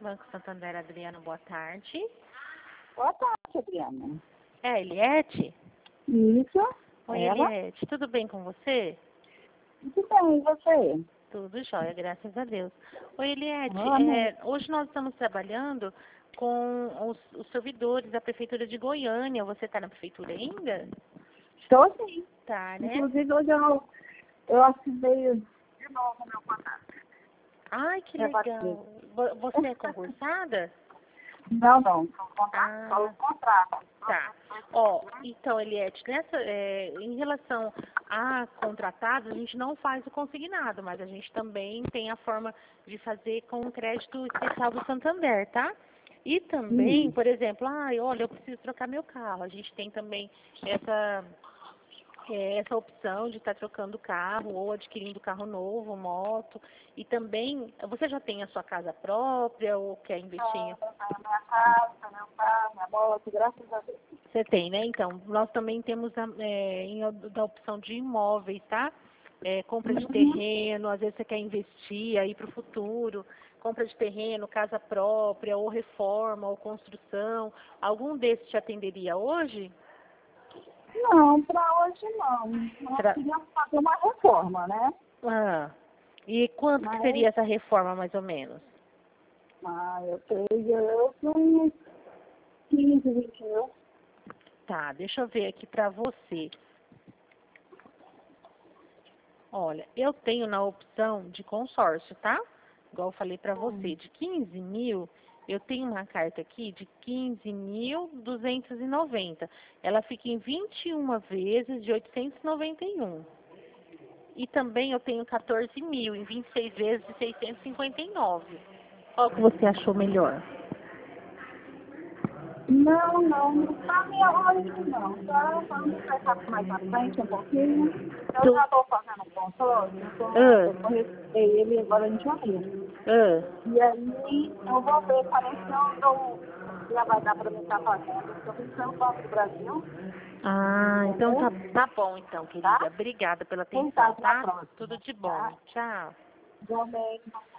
Banco Santander, Adriana, boa tarde. Boa tarde, Adriana. É a Eliette? Isso. Oi, Ela? Eliette, tudo bem com você? Tudo bem, e você? Tudo jóia, graças a Deus. Oi, Eliette, Amém. hoje nós estamos trabalhando com os servidores da Prefeitura de Goiânia. Você está na Prefeitura ainda? Estou sim. Tá, né? Inclusive, hoje eu assinei de novo meu contrato. Ai, que Rebatei. legal. Você é concursada? Não, só Ah, o contrato. tá. Ó, então, Eliette, em relação a contratados, a gente não faz o consignado, mas a gente também tem a forma de fazer com o crédito especial do Santander, tá? E também, por exemplo, olha, eu preciso trocar meu carro. A gente tem também essa opção de estar trocando carro ou adquirindo carro novo, moto. E também, você já tem a sua casa própria ou quer investir em... Minha casa, meu carro, minha moto, graças a Deus. Você tem, né? Então, nós também temos da opção de imóveis, tá? Compra de terreno, às vezes você quer investir aí para o futuro, compra de terreno, casa própria, ou reforma, ou construção. Algum desses te atenderia hoje? Não, para hoje não. Nós queríamos fazer uma reforma, né? Ah, e quanto que seria essa reforma, mais ou menos? Eu creio que uns 15, 20 mil. Tá, deixa eu ver aqui para você. Olha, eu tenho na opção de consórcio, tá? Igual eu falei para você, de 15 mil, eu tenho uma carta aqui de 15.290. Ela fica em 21 vezes de 891. E também eu tenho 14 mil em 26 vezes de 659. Qual que você achou melhor? Não está minha hora não. Tá? Vamos pensar mais à frente um pouquinho. Eu já estou fazendo um consórcio, eu conheci ele agora em janeiro. E aí eu vou ver, parece que já vai dar para mim estar fazendo. Eu vim pelo Banco do Brasil. Então tá bom então, querida. Tá? Obrigada pela Quem sabe atenção, na tá? próxima. Tudo de bom. Tá? Tchau. Igualmente.